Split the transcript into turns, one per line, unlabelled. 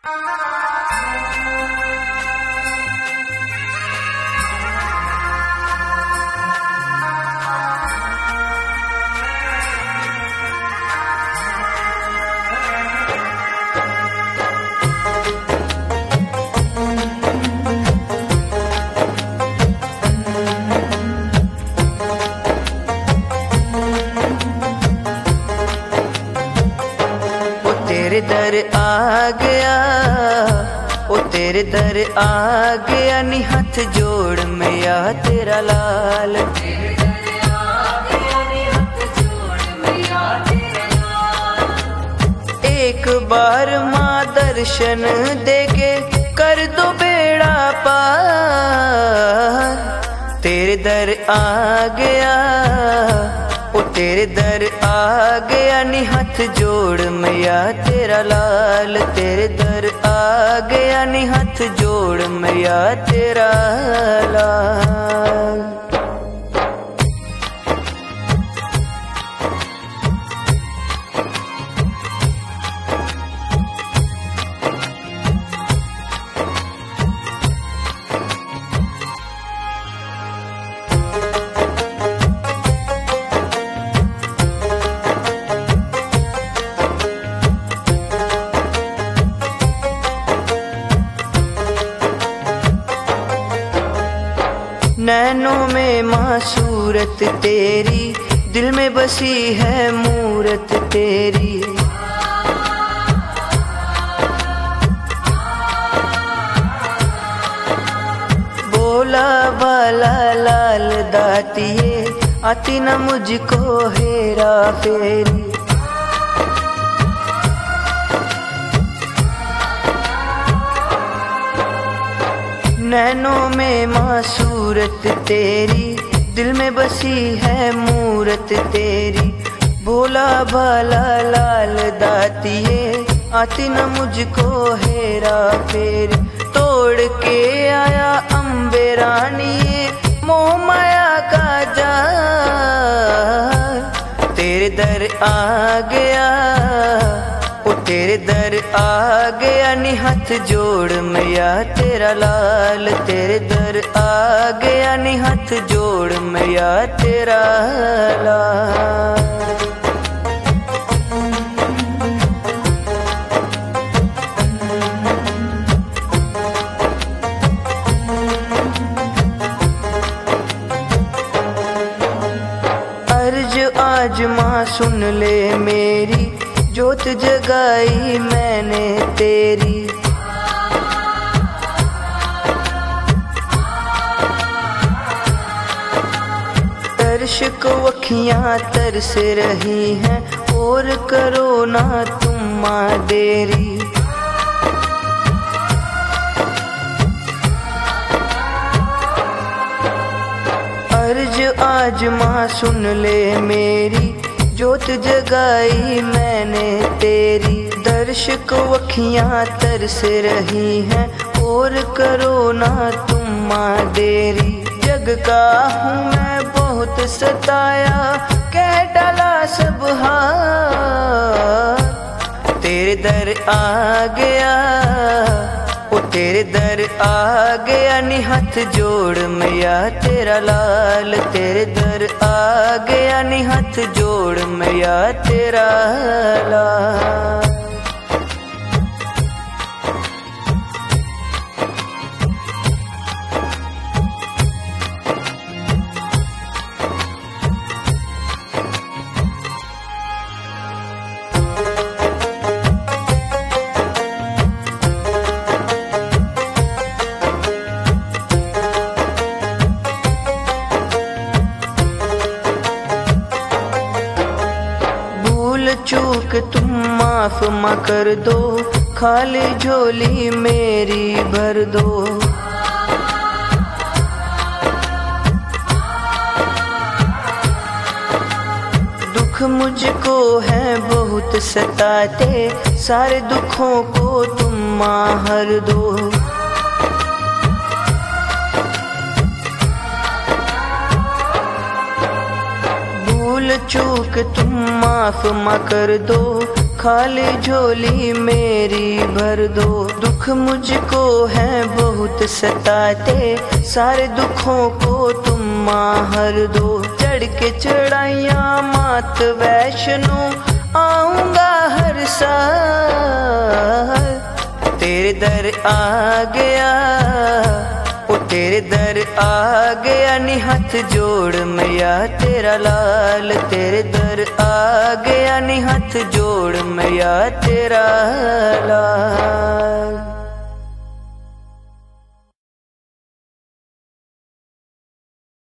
तेरे दर आ गया, ओ तेरे दर आ गया, नी हाथ जोड़ मैया तेरा लाल। तेरे दर आ गया, नी हाथ जोड़ मैया तेरा लाल। एक बार माँ दर्शन देके कर दो बेड़ा पार। तेरे दर आ गया, ओ तेरे दर आ गया, नी हाथ जोड़ मैया तेरा लाल। तेरे दर आ गया, नी हाथ जोड़ मैया तेरा लाल। नैनों में माँ सूरत तेरी, दिल में बसी है मूरत तेरी। बोला बाला लाल दातिये, आती न मुझको हेरा फेरी। नैनों में माँ सूरत तेरी, दिल में बसी है मूरत तेरी। भोला भाला लाल दातिये, आती न मुझको हेरा फेरी। तोड़ के आया अम्बे रानी, मोह माया का जाल। तेरे दर आ गया, ओ तेरे दर आ गया, नी हाथ जोड़ मैया तेरा लाल। तेरे दर आ गया, नी हाथ जोड़ मैया तेरा लाल। अर्ज आज माँ सुन ले मेरी, जोत जगाई मैंने तेरी। तरश को अखियाँ तरस रही हैं, और करो ना तुम माँ देरी। अर्ज आज माँ सुन ले मेरी, जोत जगाई मैंने तेरी। दर्श को अखियाँ तरस रही हैं, और करो ना तुम माँ देरी। जग का हूँ मैं बहुत सताया, कह डाला सब हार। तेरे दर आ गया, ओ तेरे दर आ गया, नी हाथ जोड़ मैया तेरा लाल। तेरे दर आ गया, नी हाथ जोड़ मैया तेरा लाल। चूक तुम माफ मा कर दो, खाली झोली मेरी भर दो। दुख मुझको है बहुत सताते, सारे दुखों को तुम माँ हर दो। भूल चूक तुम माफ मा कर दो, खाली झोली मेरी भर दो। दुख मुझको है बहुत सताते, सारे दुखों को तुम माहर दो। चढ़ के चढ़ाइयाँ मात वैष्णो आऊंगा हर साल। तेरे दर आ गया, ओ तेरे दर आ गया नी हाथ जोड़ मैया तेरा लाल। तेरे दर आ गया नी हाथ जोड़ मैया तेरा लाल।